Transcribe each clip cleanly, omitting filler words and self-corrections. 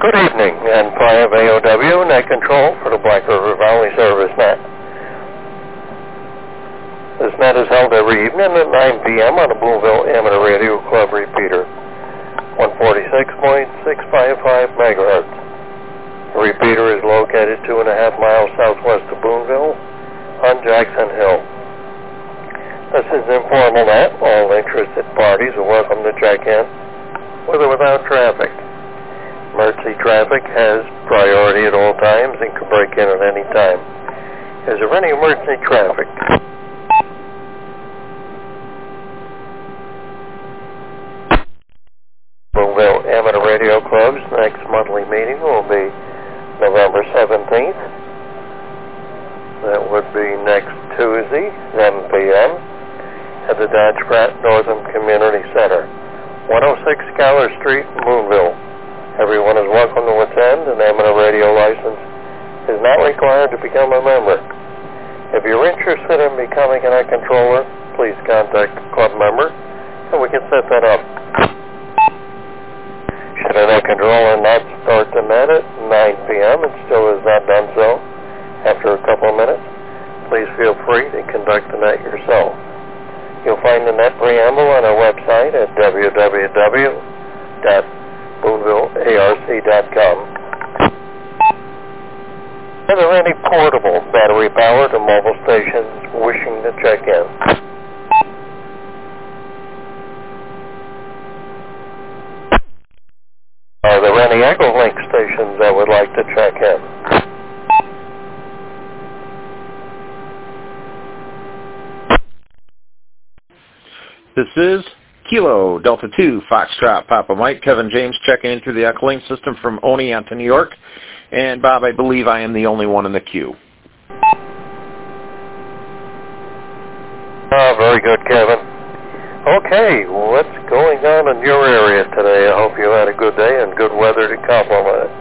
Good evening, N5 AOW, net control for the Black River Valley Service Net. This net is held every evening at 9 p.m. on the Boonville Amateur Radio Club repeater, 146.655 megahertz. The repeater is located 2.5 miles southwest of Boonville on Jackson Hill. This is an informal net. All interested parties are welcome to check in, with or without traffic. Emergency traffic has priority at all times and can break in at any time. Is there any emergency traffic? Boonville Amateur Radio Club's next monthly meeting will be November 17th. That would be next Tuesday, 11 p.m. at the Dodge Pratt Northern Community Center, 106 Schuyler Street, Boonville. Everyone is welcome to attend. An amateur radio license is not required to become a member. If you're interested in becoming a net controller, please contact the club member and we can set that up. Should a net controller not start the net at 9 p.m. and still has not done so after a couple of minutes, please feel free to conduct the net yourself. You'll find the net preamble on our website at www.BoonvilleARC.com. Are there any portable battery-powered or mobile stations wishing to check in? Are there any Echolink stations that would like to check in? This is Kilo Delta 2 Foxtrot Papa Mike. Kevin James checking in through the Echolink system from Oneonta, New York. And Bob, I believe I am the only one in the queue. Very good, Kevin. Okay, what's going on in your area today? I hope you had a good day and good weather to complement it.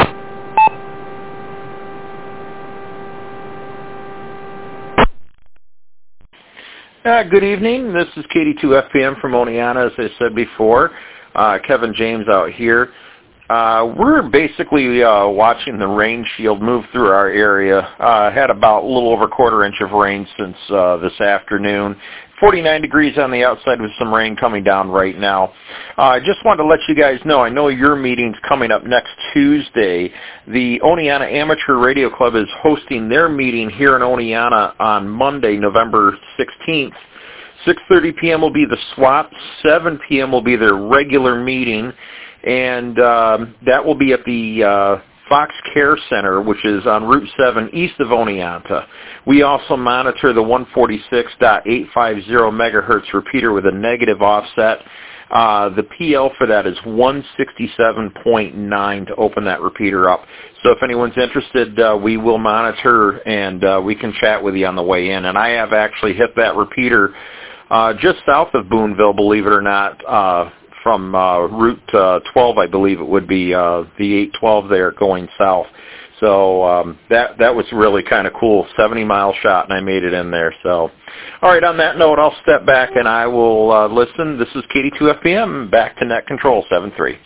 Good evening. This is KD2FPM from Oneonta, as I said before. Kevin James out here. We're basically watching the rain shield move through our area. Had about a little over a quarter inch of rain since this afternoon. 49 degrees on the outside with some rain coming down right now. I just wanted to let you guys know, I know your meeting's coming up next Tuesday. The Oneonta Amateur Radio Club is hosting their meeting here in Oneonta on Monday, November 16th. 6:30 p.m. will be the swap. 7 p.m. will be their regular meeting. And that will be at the Fox Care Center, which is on Route 7 east of Oneonta. We also monitor the 146.850 megahertz repeater with a negative offset. The PL for that is 167.9 to open that repeater up. So if anyone's interested, we will monitor and we can chat with you on the way in. And I have actually hit that repeater just south of Boonville, believe it or not, from Route 12, I believe it would be, the 812 there going south. So that was really kind of cool. 70-mile shot, and I made it in there. So, all right, on that note, I'll step back and I will listen. This is KD2FPM, back to Net Control 7-3.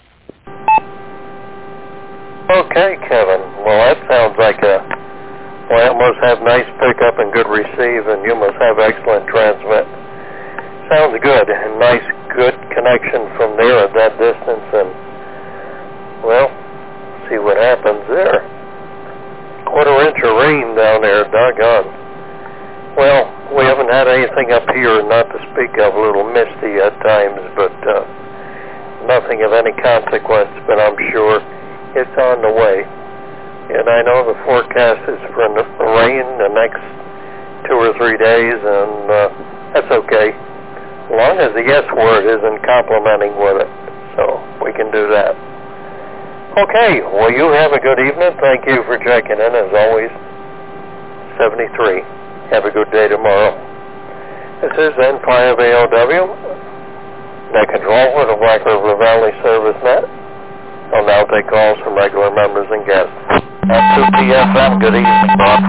Okay, Kevin. Well, that sounds like it must have nice pickup and good receive, and you must have excellent transmit. Sounds good. A nice, good connection from there at that distance, and, well, see what happens there. Quarter inch of rain down there, doggone. Well, we haven't had anything up here, not to speak of, a little misty at times, but nothing of any consequence, but I'm sure it's on the way. And I know the forecast is for rain the next 2 or 3 days, and that's okay. As long as the yes word isn't complimenting with it, so we can do that. Okay, well, you have a good evening. Thank you for checking in, as always. 73. Have a good day tomorrow. This is N5AOW, Net Control for the Black River Valley Service Net. I'll now take calls from regular members and guests. At 2 p.m. Good evening, Bob.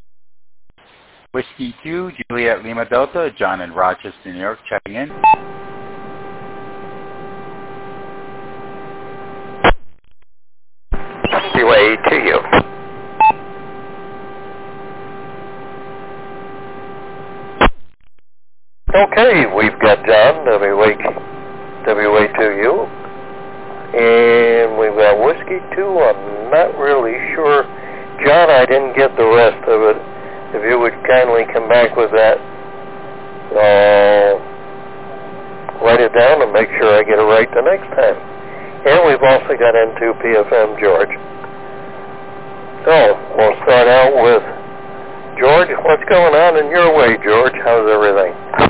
Whiskey 2, Juliet Lima Delta, John in Rochester, New York, checking in. to you. Okay, we've got John, WA2U, and we've got Whiskey 2. I'm not really sure. John, I didn't get the rest of it. If you would kindly come back with that, write it down and make sure I get it right the next time. And we've also got N2PFM George. So, we'll start out with George. What's going on in your way, George? How's everything?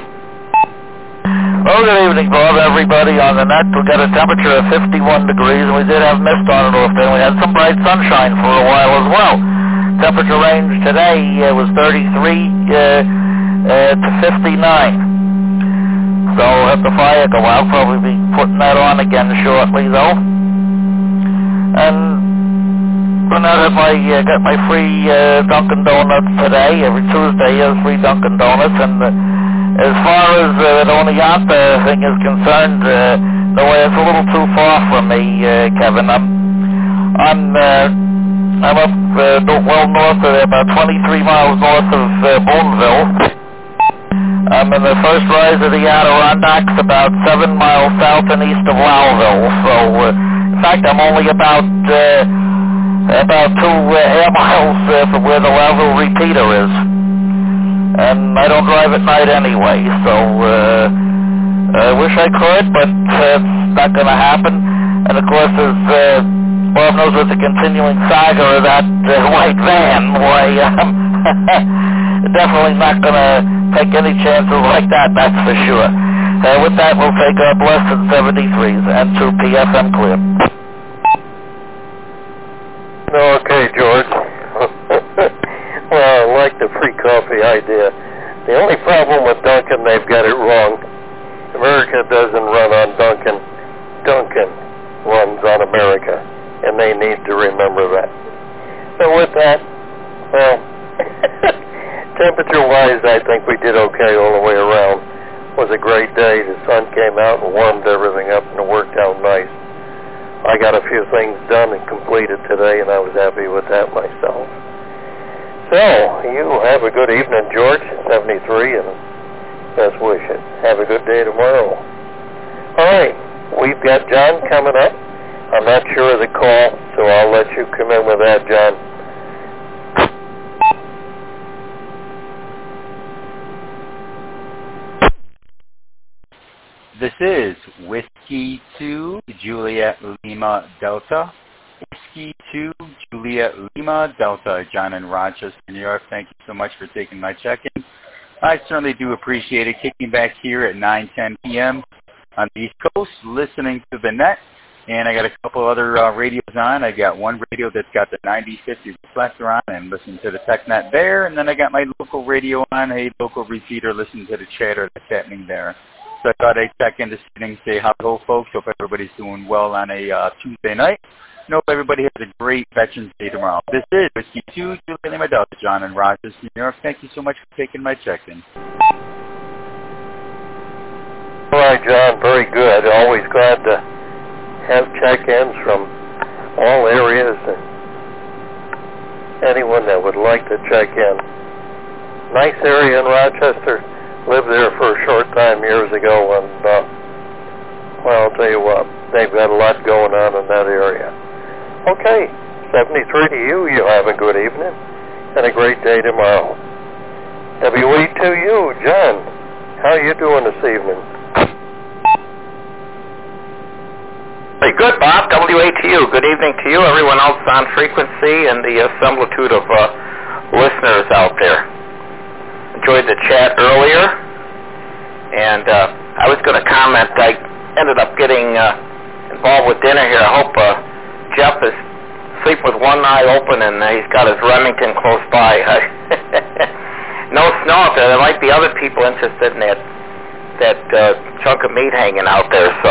Well, good evening, Bob, everybody on the net. We got a temperature of 51 degrees, and we did have mist on and off there. We had some bright sunshine for a while as well. Temperature range today was 33 to 59. So if the fire go out, probably be putting that on again shortly, though. And for now, I got my free Dunkin' Donuts today. Every Tuesday is free Dunkin' Donuts, and as far as the Oneonta thing is concerned, no, it's a little too far from me, Kevin. I'm up well north of there, about 23 miles north of Boonville. I'm in the first rise of the Adirondacks, about 7 miles south and east of Lowville. So, in fact, I'm only about 2 air miles from where the Lowville repeater is. And I don't drive at night anyway, so I wish I could, but it's not going to happen. And of course, as Bob knows, with the continuing saga of that white van, why I'm definitely not going to take any chances like that, that's for sure. With that, we'll take our blessed 73s and 2 PFM clear. Okay, George. Well, I like the free coffee idea. The only problem with Dunkin', they've got it wrong. America doesn't run on Dunkin'. Dunkin' runs on America, and they need to remember that. So with that, well, temperature-wise, I think we did okay all the way around. It was a great day. The sun came out and warmed everything up, and it worked out nice. I got a few things done and completed today, and I was happy with that myself. So, you have a good evening, George, 73, and best wishes. Have a good day tomorrow. All right, we've got John coming up. I'm not sure of the call, so I'll let you come in with that, John. This is Whiskey 2, Juliet Lima Delta. Whiskey 2, Juliet Lima Delta, John in Rochester, New York. Thank you so much for taking my check-in. I certainly do appreciate it. Kicking back here at 9:10 p.m. on the East Coast, listening to the net. And I got a couple other radios on. I got one radio that's got the 9050 reflector on and listen to the TechNet there. And then I got my local radio on, a local repeater, listen to the chatter that's happening there. So I thought I'd check in this evening, say hello, folks. Hope everybody's doing well on a Tuesday night. Hope everybody has a great Veterans Day tomorrow. This is Whiskey 2, Juliet Lima Delta, John in Rochester, New York. Thank you so much for taking my check-in. All right, John, very good. Always glad to have check-ins from all areas and anyone that would like to check in. Nice area in Rochester. Lived there for a short time years ago, and well, I'll tell you what, they've got a lot going on in that area. Okay, 73 to you. You have a good evening and a great day tomorrow. WE2U, John, how are you doing this evening? Very good, Bob. WA2U. Good evening to you, everyone else on frequency, and the assemblitude of listeners out there. Enjoyed the chat earlier, and I was going to comment. I ended up getting involved with dinner here. I hope Jeff is asleep with one eye open, and he's got his Remington close by. No snow out there. There might be other people interested in that chunk of meat hanging out there. So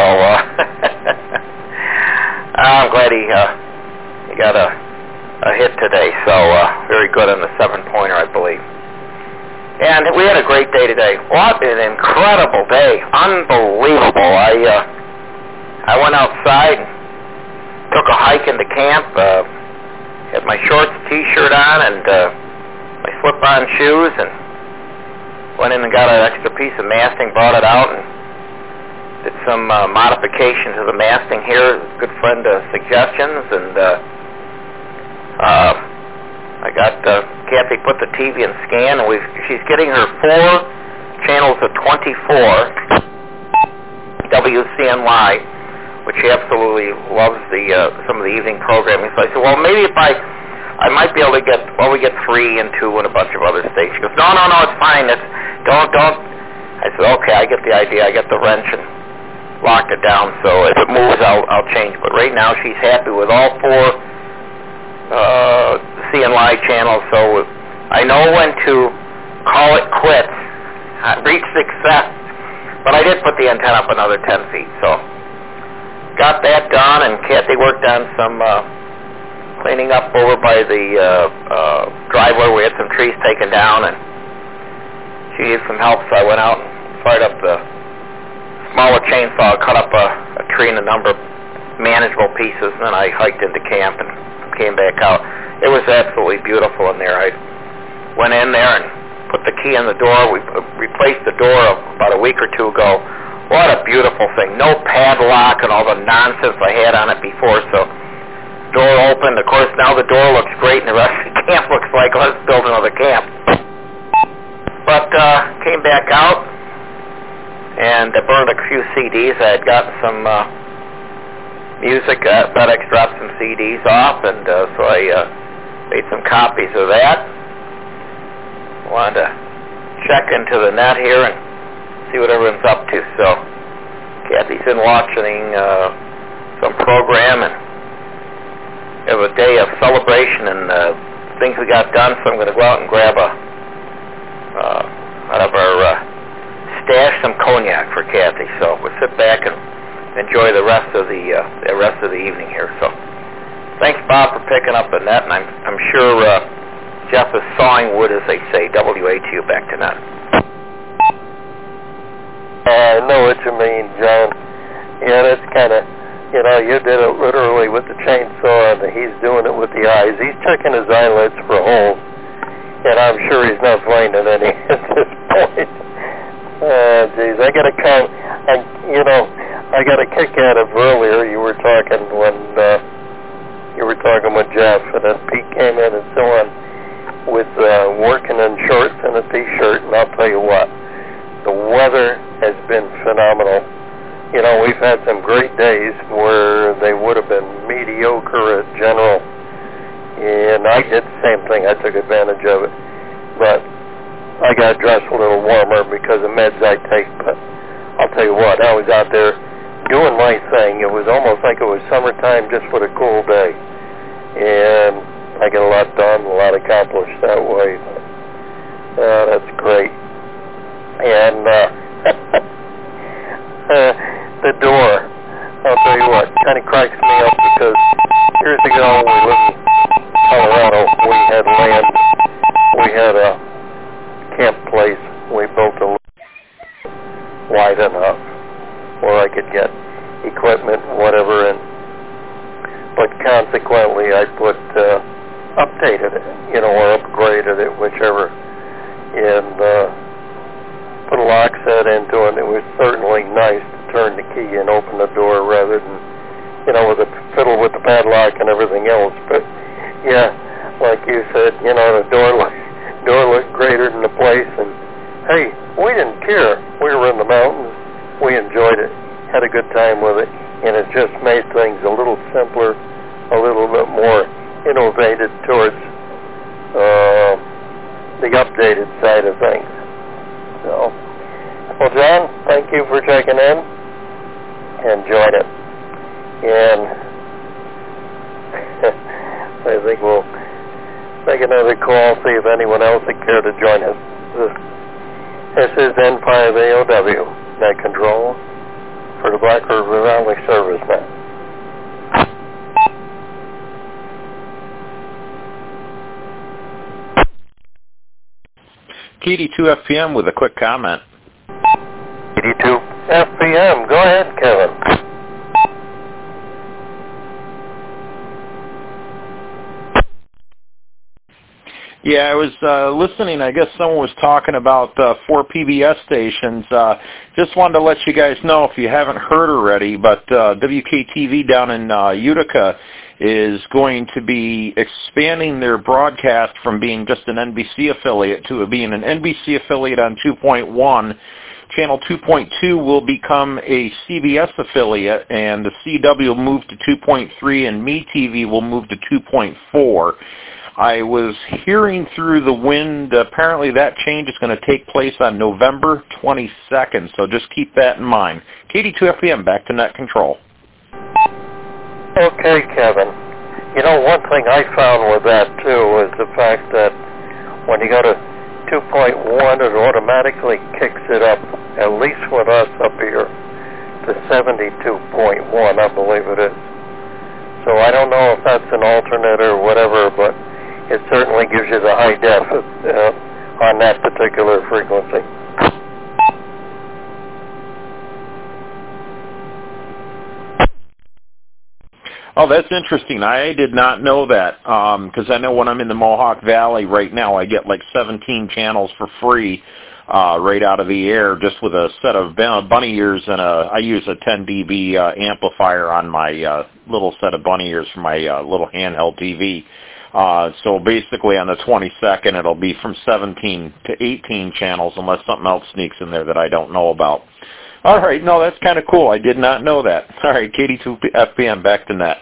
I'm glad he got a hit today. So very good on the 7-pointer, I believe. And we had a great day today. What an incredible day. Unbelievable. I went outside, took a hike into camp, had my shorts, t-shirt on, and my slip-on shoes, and went in and got an extra piece of masting, brought it out, and did some modification to the masting here. Good friend suggestions, and I got Kathy put the TV in scan, and she's getting her 4 channels of 24 WCNY, which she absolutely loves some of the evening programming. So I said, well, maybe if I might be able to get 3 and 2 and a bunch of other stations. She goes, no, it's fine. Don't. I said, okay, I get the idea. I get the wrench and locked it down. So if it moves, I'll change. But right now, she's happy with all 4 CNY channels. So I know when to call it quits, reach success. But I did put the antenna up another 10 feet. So got that done, and Kathy worked on some cleaning up over by the driveway. We had some trees taken down, and she needed some help, so I went out and fired up the smaller chainsaw, cut up a tree in a number of manageable pieces, and then I hiked into camp and came back out. It was absolutely beautiful in there. I went in there and put the key in the door. We replaced the door about a week or 2 ago. What a beautiful thing. No padlock and all the nonsense I had on it before, so door opened. Of course, now the door looks great, and the rest of the camp looks like let's build another camp. But came back out and burned a few CDs. I had gotten some music. FedEx dropped some CDs off, and so I made some copies of that. Wanted to check into the net here and see what everyone's up to. So Kathy's been watching some program, and we have a day of celebration and things we got done, so I'm going to go out and grab out of our stash some cognac for Kathy. So we'll sit back and enjoy the rest of the evening here. So thanks, Bob, for picking up the net, and I'm sure Jeff is sawing wood, as they say. WATU, back to net. I know what you mean, John. Yeah, that's kind of, you did it literally with the chainsaw, and he's doing it with the eyes. He's checking his eyelids for holes, and I'm sure he's not finding any at this point. Geez, I got to come. I got a kick out of earlier. You were talking when you were talking with Jeff, and then Pete came in and so on with working in shorts and a t-shirt, and I'll tell you what, the weather has been phenomenal. We've had some great days where they would have been mediocre at general, and I did the same thing. I took advantage of it, but I got dressed a little warmer because of meds I take. But I'll tell you what, I was out there doing my thing. It was almost like it was summertime just with a cool day, and I get a lot done, a lot accomplished that way. That's great. And the door, I'll tell you what, kind of cracks me up because years ago we lived in Colorado. We had land. We had a camp place. We built a wide enough where I could get equipment, whatever, but consequently I put updated it, or upgraded it, whichever, and put a lock set into it. It was certainly nice to turn the key and open the door rather than, with a fiddle with the padlock and everything else. But yeah, like you said, the door looked greater than the place, and hey, we didn't care. We were in the mountains. We enjoyed it, had a good time with it, and it just made things a little simpler, a little bit more innovated towards the updated side of things. So, well, John, thank you for checking in. Enjoyed it. And I think we'll make another call, see if anyone else would care to join us. This is N5AOW, net control for the Black River Valley Servicemen. KD2 FPM with a quick comment. KD2 FPM, go ahead, Kevin. Yeah, I was listening. I guess someone was talking about 4 PBS stations. Just wanted to let you guys know, if you haven't heard already, but WKTV down in Utica is going to be expanding their broadcast from being just an NBC affiliate to being an NBC affiliate on 2.1. Channel 2.2 will become a CBS affiliate, and the CW will move to 2.3, and MeTV will move to 2.4. I was hearing through the wind, apparently that change is going to take place on November 22nd, so just keep that in mind. KD2FPM, back to net control. Okay, Kevin. You know, one thing I found with that, too, was the fact that when you go to 2.1, it automatically kicks it up, at least with us up here, to 72.1, I believe it is. So I don't know if that's an alternate or whatever, but it certainly gives you the high def on that particular frequency. Oh, that's interesting. I did not know that, because I know when I'm in the Mohawk Valley right now, I get like 17 channels for free right out of the air, just with a set of bunny ears, and I use a 10 dB amplifier on my little set of bunny ears for my little handheld TV. So basically on the 22nd, it'll be from 17 to 18 channels, unless something else sneaks in there that I don't know about. All right, no, that's kind of cool. I did not know that. All right, KD2FPM, back to net.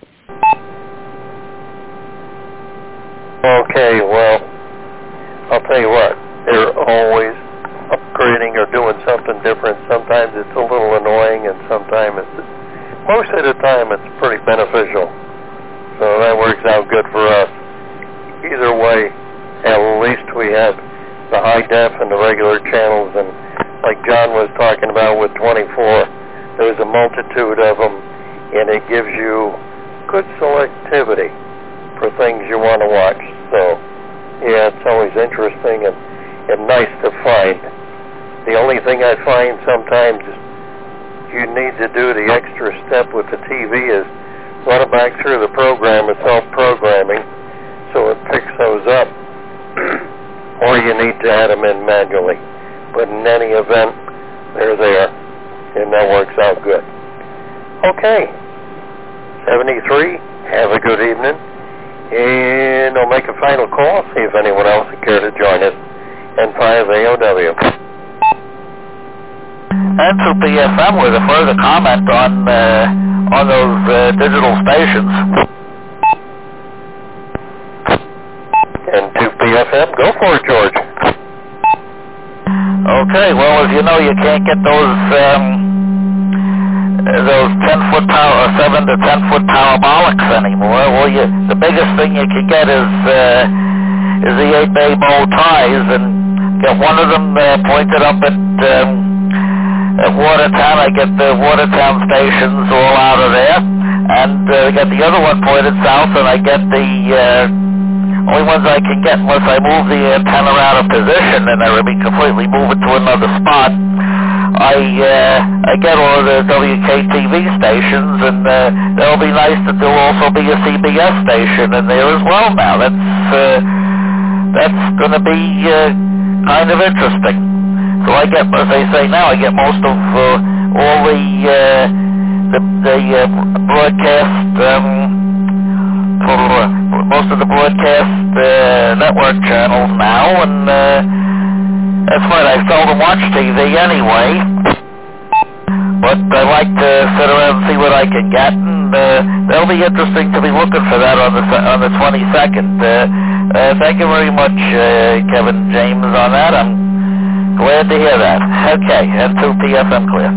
Okay, well, I'll tell you what, they're always upgrading or doing something different. Sometimes it's a little annoying, and sometimes most of the time it's pretty beneficial. So that works out good for us. Either way, at least we have the high def and the regular channels, and like John was talking about with 24, there's a multitude of them, and it gives you good selectivity for things you want to watch. So, yeah, it's always interesting and nice to find. The only thing I find sometimes you need to do the extra step with the TV is run it back through the program of self-programming so it picks those up, or you need to add them in manually. But in any event, they're there, and that works out good. Okay, 73, have a good evening, and I'll make a final call, see if anyone else would care to join us, N5AOW. N2PFM with a further comment on those digital stations. N2PFM, go for it, George. Okay, well, as you know, you can't get those 10-foot power, 7 to 10-foot parabolics anymore. Well, the biggest thing you can get is the 8-bay bow ties, and get one of them pointed up at Watertown. I get the Watertown stations all out of there, and I get the other one pointed south, and I get the only ones I can get unless I move the antenna out of position, and I will be completely move it to another spot. I get all the WKTV stations, and there'll be nice that there'll also be a CBS station in there as well now. That's going to be kind of interesting. So I get, as I say now, I get most of all the broadcast most of the broadcast network channels now, and that's fine. I seldom watch TV anyway, but I like to sit around and see what I can get, and that'll be interesting to be looking for that on the 22nd. Thank you very much, Kevin James, on that. I'm glad to hear that. Okay, N2PFM clear.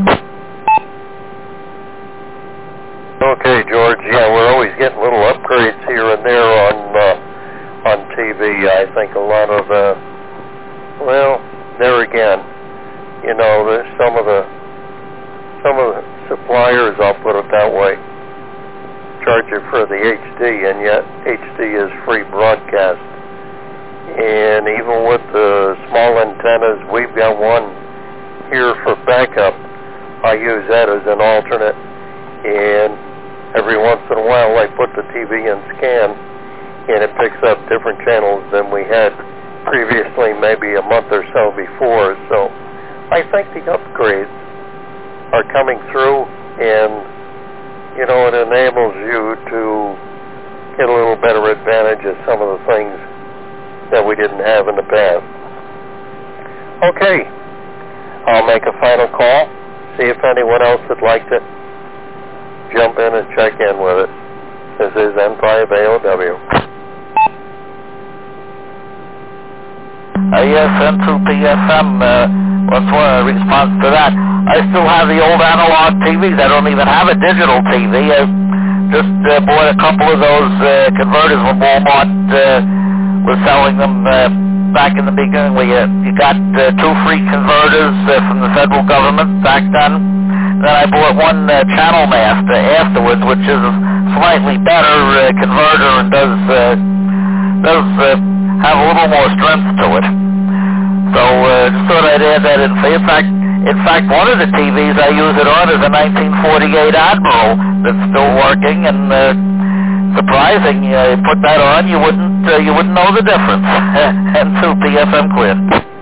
Okay, George. Yeah, we're always getting little upgrades here and there on TV. I think a lot of well, there again, you know, there's some of the suppliers, I'll put it that way, charge you for the HD, and yet HD is free broadcast. And even with the small antennas, we've got one here for backup. I use that as an alternate, and every once in a while I put the TV in scan, and it picks up different channels than we had previously, maybe a month or so before. So I think the upgrades are coming through, and it enables you to get a little better advantage of some of the things that we didn't have in the past. Okay, I'll make a final call, see if anyone else would like to jump in and check in with it. This is N5AOW. Yes, N2PFM, what's a response to that? I still have the old analog TVs. I don't even have a digital TV. I just bought a couple of those converters when Walmart was selling them back in the beginning. You got 2 free converters from the federal government back then. Then I bought one Channel Master afterwards, which is a slightly better converter and does have a little more strength to it. So just thought I'd add that in. In fact, one of the TVs I use it on is a 1948 Admiral that's still working, and surprising. You put that on, you wouldn't know the difference. N2PFM clear.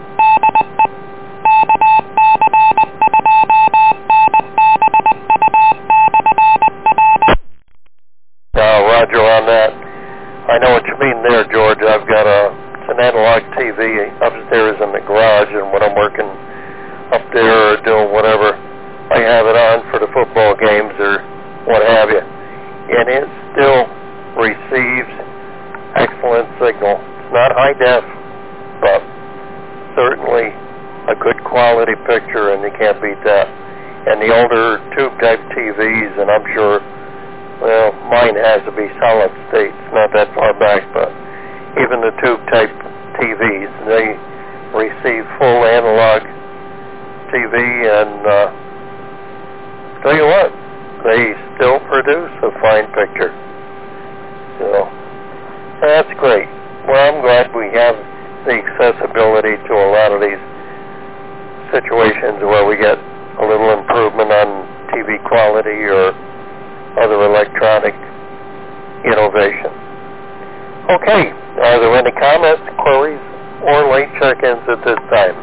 Roger on that. I know what you mean there, George. I've got it's an analog TV upstairs in the garage, and when I'm working up there or doing whatever, I have it on for the football games or what have you. And it still receives excellent signal. It's not high def, but certainly a good quality picture, and you can't beat that. And the older tube type TVs, and I'm sure, well, mine has to be solid state. It's not that far back, but even the tube type TVs, they receive full analog TV, and tell you what, they still produce a fine picture. So that's great. Well, I'm glad we have the accessibility to a lot of these situations where we get a little improvement on TV quality or other electronic innovation. Okay, are there any comments, queries, or late check-ins at this time?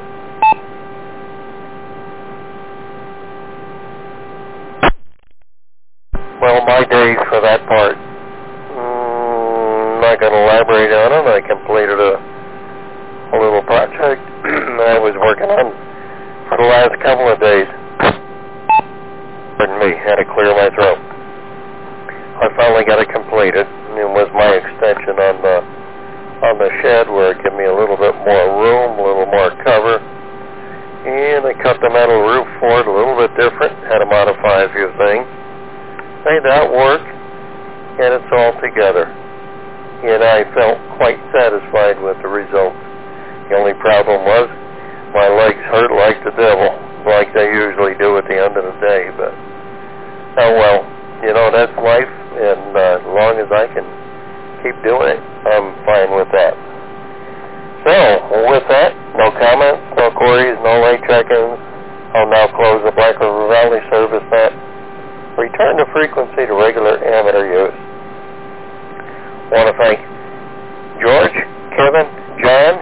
Well, my day for that part, I'm not going to elaborate on it. I completed a little project that I was working on for the last couple of days. Pardon me, had to clear my throat. I finally got it completed. It was my extension on the shed where it gave me a little bit more room, a little more cover. And I cut the metal roof for it a little bit different. Had to modify a few things. Made that work, and it's all together. And I felt quite satisfied with the results. The only problem was my legs hurt like the devil, like they usually do at the end of the day. But oh well, that's life, and as long as I can keep doing it, I'm fine with that. So, with that, no comments, no queries, no late check-ins. I'll now close the Black River Valley service net. Return the frequency to regular amateur use. I want to thank George, Kevin, John.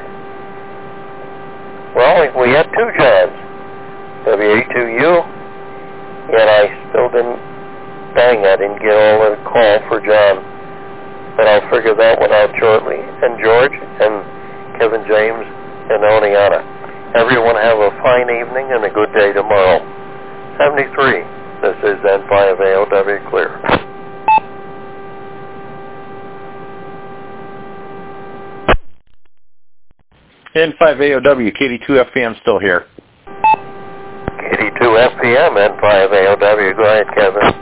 Well, we had 2 Johns. WA2U, and I still didn't get all the call for John. But I'll figure that one out shortly. And George, and Kevin James, and Oneonta. Everyone have a fine evening and a good day tomorrow. 73. This is N5AOW clear. N5AOW, KD2FPM still here. KD2FPM, N5AOW. Go ahead, Kevin.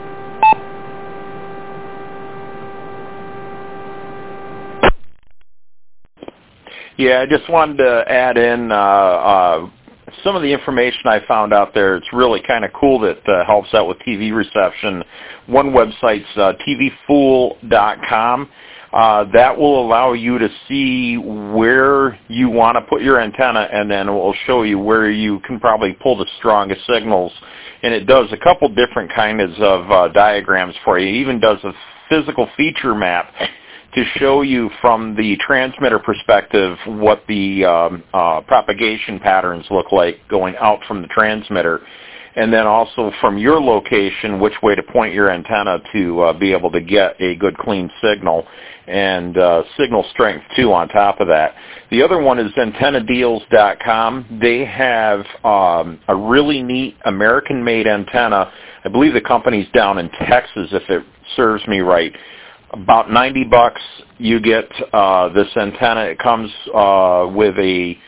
Yeah, I just wanted to add in some of the information I found out there. It's really kind of cool that helps out with TV reception. One website's tvfool.com. That will allow you to see where you want to put your antenna, and then it will show you where you can probably pull the strongest signals. And it does a couple different kinds of diagrams for you. It even does a physical feature map to show you from the transmitter perspective what the propagation patterns look like going out from the transmitter, and then also from your location which way to point your antenna to be able to get a good clean signal, and signal strength too on top of that. The other one is antennadeals.com. They have a really neat American-made antenna. I believe the company's down in Texas, if it serves me right. About $90, you get this antenna. It comes with a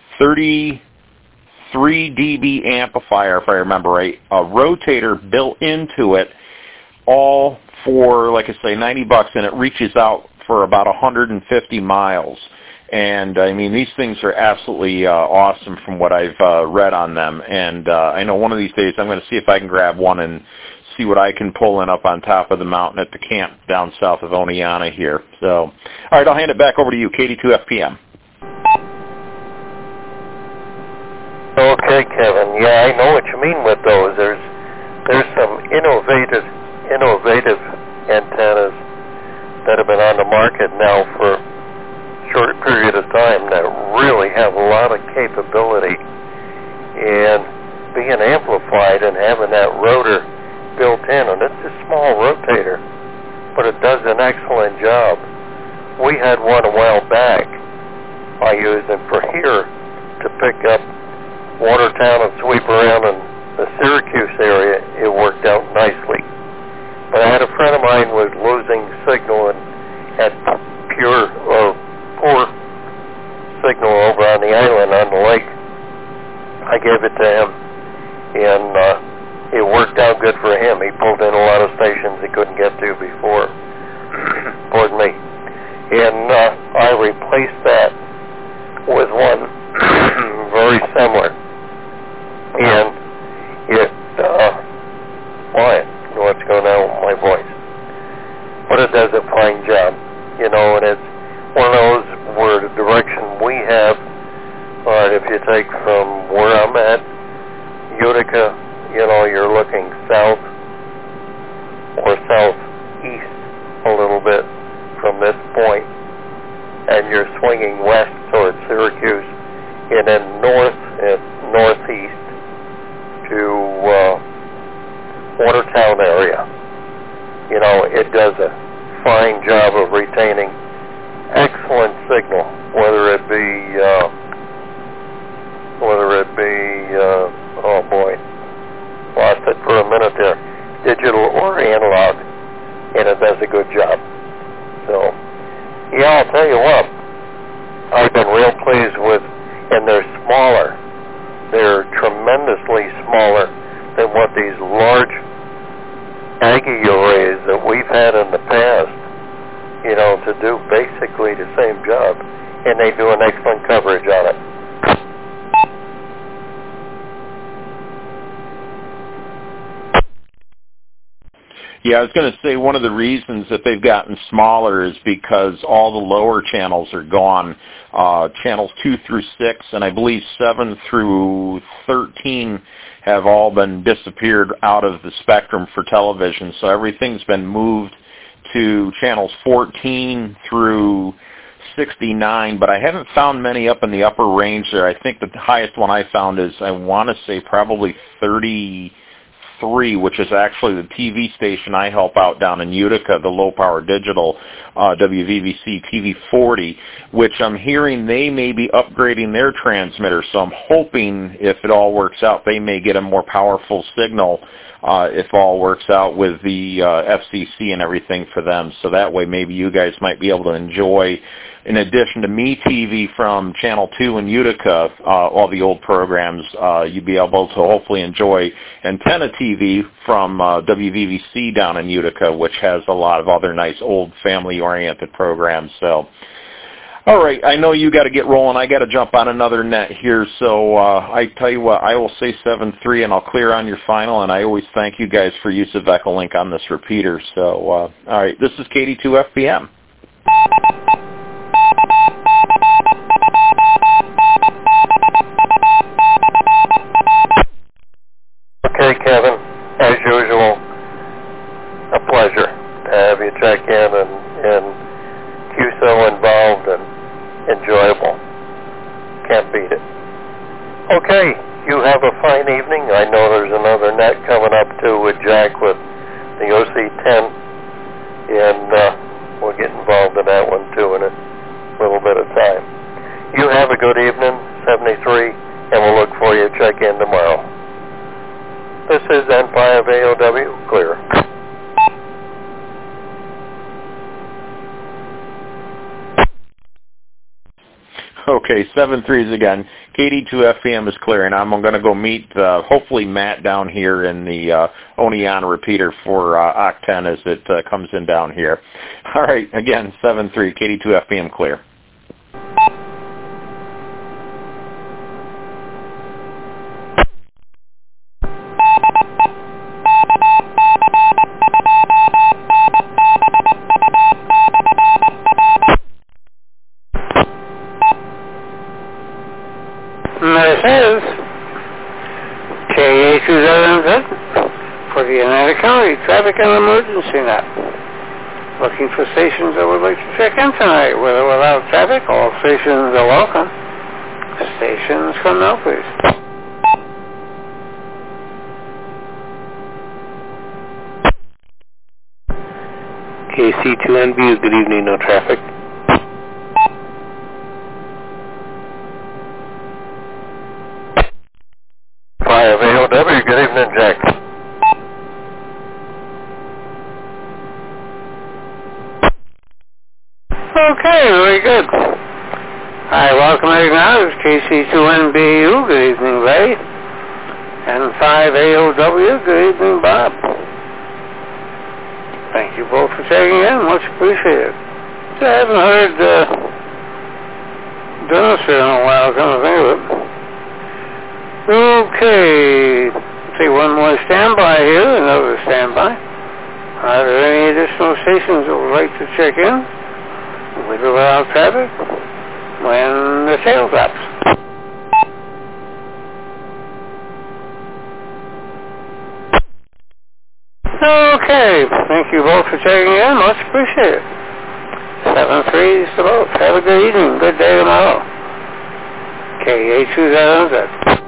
33 dB amplifier, if I remember right, a rotator built into it, all for, like I say, $90, and it reaches out for about 150 miles. And, I mean, these things are absolutely awesome from what I've read on them. And I know one of these days I'm going to see if I can grab one and see what I can pull in up on top of the mountain at the camp down south of Oneonta here. So, all right, I'll hand it back over to you, KD2FPM. Okay, Kevin. Yeah, I know what you mean with those. There's some innovative antennas that have been on the market now for a short period of time that really have a lot of capability, and being amplified and having that rotor built in, and it's a small rotator, but it does an excellent job. We had one a while back. I used it for here to pick up Watertown and sweep around in the Syracuse area. It worked out nicely. But I had a friend of mine was losing signal and had poor signal over on the island on the lake. I gave it to him, and it worked out good for him. He pulled in a lot of stations he couldn't get to before. Pardon me. And I replaced that with one very similar. And it, what's going on with my voice? But it does a fine job, you know, and it's one of those where the direction we have, if you take from where I'm at, Utica, you know, you're looking south or southeast a little bit from this point, and you're swinging west towards Syracuse, and then north and northeast to Watertown area. You know, it does a fine job of retaining excellent signal, whether it be oh boy, lost it for a minute there, digital or analog, and it does a good job. So, yeah, I'll tell you what, I've been real pleased with, and they're smaller. They're tremendously smaller than what these large Aggie arrays that we've had in the past, you know, to do basically the same job, and they do an excellent coverage on it. Yeah, I was going to say one of the reasons that they've gotten smaller is because all the lower channels are gone. Channels 2 through 6, and I believe 7 through 13 have all been disappeared out of the spectrum for television. So everything's been moved to channels 14 through 69, but I haven't found many up in the upper range there. I think the highest one I found is, I want to say, probably 33, which is actually the TV station I help out down in Utica, the low-power digital WVVC TV40, which I'm hearing they may be upgrading their transmitter. So I'm hoping, if it all works out, they may get a more powerful signal if all works out with the FCC and everything for them. So that way maybe you guys might be able to enjoy, in addition to MeTV from Channel 2 in Utica, all the old programs, you'd be able to hopefully enjoy Antenna TV from WVVC down in Utica, which has a lot of other nice old family-oriented programs. So, all right, I know you got to get rolling. I got to jump on another net here. So I tell you what, I will say 7-3, and I'll clear on your final, and I always thank you guys for use of Echolink on this repeater. So, all right, this is KD2FPM. Okay, Kevin, as usual, a pleasure to have you check in and another net coming up too with Jack with the OC-10, and we'll get involved in that one too in a little bit of time. You have a good evening, 73, and we'll look for you to check in tomorrow. This is N5AOW, clear. Okay, 7-3s again. KD2FPM is clear, and I'm going to go meet, hopefully, Matt down here in the Oneonta repeater for OCT10 as it comes in down here. All right, again, 7-3, KD2FPM clear. This is KA2000 for the United County Traffic and Emergency Net. Looking for stations that would like to check in tonight, with or without traffic. All stations are welcome. Stations come now, please. KC2NB, good evening, no traffic. AOW, good evening, Jack. Okay, very good. Hi, welcome now. It's KC2NBU, good evening, Ray. N5AOW, good evening, Bob. Thank you both for checking in, much appreciated. I haven't heard Dennis here in a while, come to think of it. Okay, see one more standby here, another standby. Are there any additional stations that would like to check in with or without traffic when the tail drops? Okay, thank you both for checking in, much appreciated. 7-3s to both. Have a good evening, good day tomorrow. KA2000.